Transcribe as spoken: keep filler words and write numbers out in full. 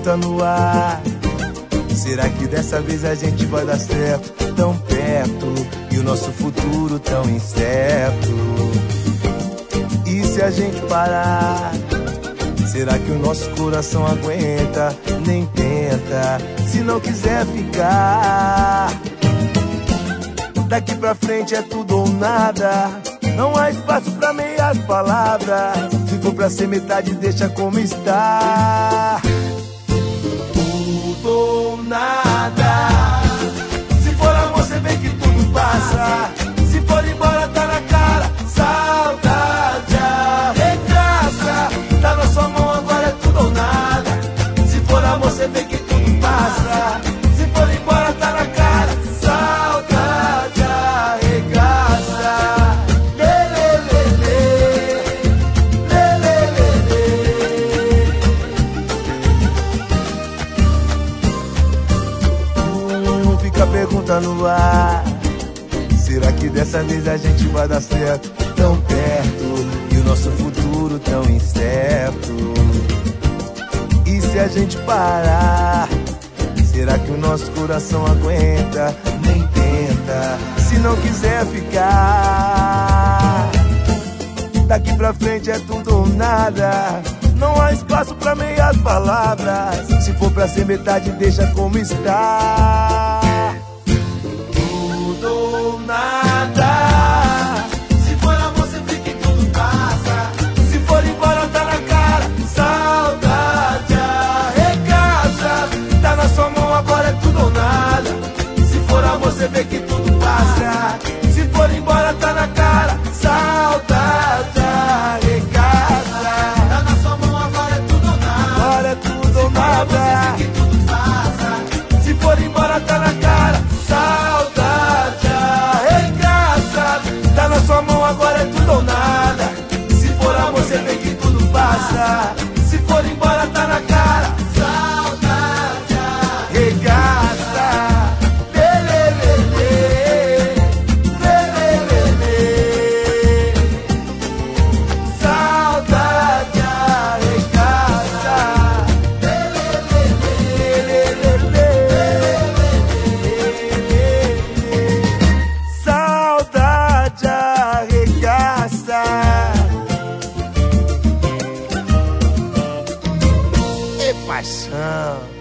pergunta no ar: será que dessa vez a gente vai dar certo? Tão perto e o nosso futuro tão incerto. E se a gente parar, será que o nosso coração aguenta? Nem tenta, se não quiser ficar. Daqui pra frente é tudo ou nada, não há espaço pra meias palavras. Se for pra ser metade, deixa como está. Tudo ou nada. Se for amor, cê vê que tudo passa. Se for embora, tá na cara. Saudade arregaça. Tá na sua mão, agora é tudo ou nada. Se for amor, cê vê que tudo passa. Se for embora, tá na cara. Saudade arregaça. Lê, lê, lê, lê. Lê, lê, lê, lê. Hum, fica a pergunta no ar: será que dessa vez a gente vai dar certo? Tão perto e o nosso futuro tão incerto. E se a gente parar, será que o nosso coração aguenta? Nem tenta, se não quiser ficar. Daqui pra frente é tudo ou nada, não há espaço pra meias palavras. Se for pra ser metade, deixa como está. Tudo ou nada. Se for amor, cê vê que tudo passa. Se for embora, tá na cara. Saudade arregaça. Tá na sua mão, agora é tudo ou nada. Se for amor, cê vê que tudo passa. Se for embora, tá na cara. Saudade arregaça. Tá na sua mão, agora é tudo ou nada. Agora é tudo ou nada. Se for amor, cê vê que tudo passa. Se for embora, tá na cara. Saudade arregaça. Tá na sua mão, agora é tudo ou nada. Se for amor, cê vê que tudo passa. Se for embora, tá na cara. Saudade arregaça. Lê, lê, lê, lê. Lê, lê, lê, lê. Saudade arregaça. Lê, lê, lê, lê. Lê, lê, lê. Saudade arregaça. E paixão.